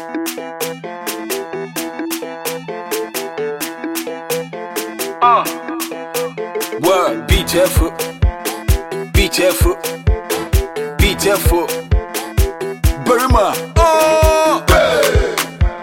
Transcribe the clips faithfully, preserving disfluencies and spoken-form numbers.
Uh, word, be careful, be careful, be careful. Burma, oh, hey.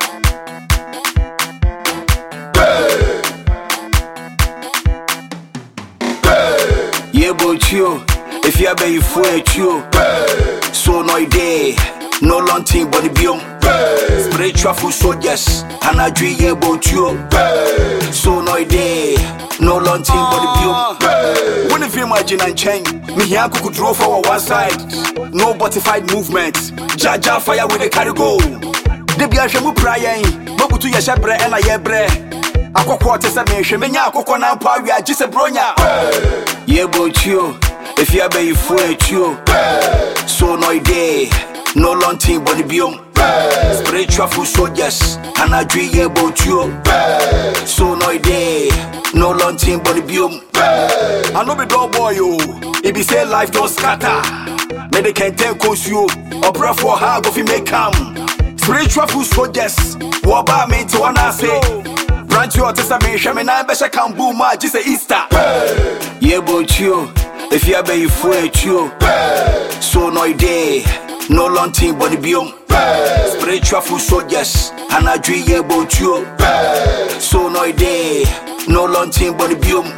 Hey. Hey. Yeah, but you, if you be for it, you, so no day, no long thing, but the biome. Spiritual food soldiers, and I dream about you. So no day, no long thing, but the biome. When if you imagine and change, me here could draw for one side. No butterfied movement, Jaja fire with the carry go. They be a shamu prayer, but to your shepherd and I yebre. I go quarter seven, Shemenya, Coconut Power, just a bronya. Yeah, but you, if you be for it, you. So no day, no long thing, but the biome. Spiritual food soldiers, and I dream about you. So no day, no long thing, but the biome. I know the dog boy, you. If you say life don't scatter, may they can't tell cause you. Or pray for her, go fi make come. Spiritual food soldiers, what about me to wanna say? Branch your testament, shaman, I bet I can boom, just a Easter. Yeah, but you, if you be for it, you. So no day, no long thing, but the biome. Spiritual food soldiers, and I dream about you. So no day, no long thing, but the biome.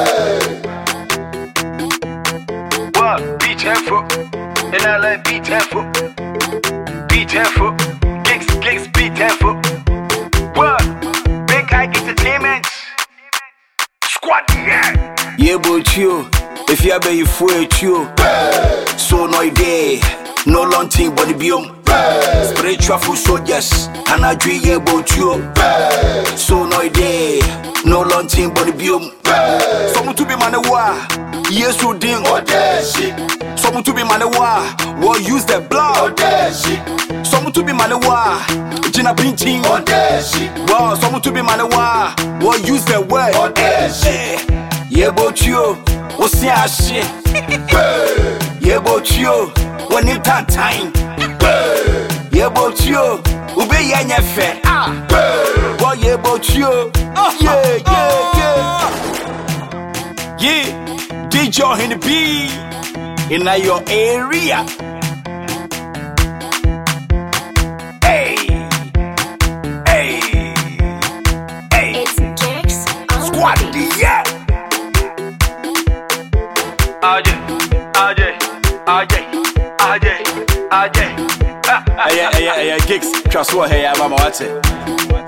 What? Be careful, and I like be careful. Be careful, gigs, gigs, be careful. What? Big Ike Entertainment. Squad, yeah. Yeah, but you, if you be for it, you. So no day, no long thing, but the biome. Spiritual food soldiers, and I dream about you. So no day, no long thing, but the biome. Someone to be man of war, yes, you ding or shit. Someone to be man of war, will use the blood. Someone to be man of war, Gina Pinching or shit. Wow, someone to be man of war, will use the word. Yeah, about you, what's your shit? Yeah, about you, when it's that time. Yeah, about you, obey your fair. Well, yeah, about you. Yeah, yeah, yeah. Yeah, D J in the B in your area. Hey, hey, hey. It's Jerks on Squad, yeah. Ajay, Ajay, Ajay, Ajay, Ajay. Hey, hey, hey, hey, gigs. Trust what? Hey, I'm watching.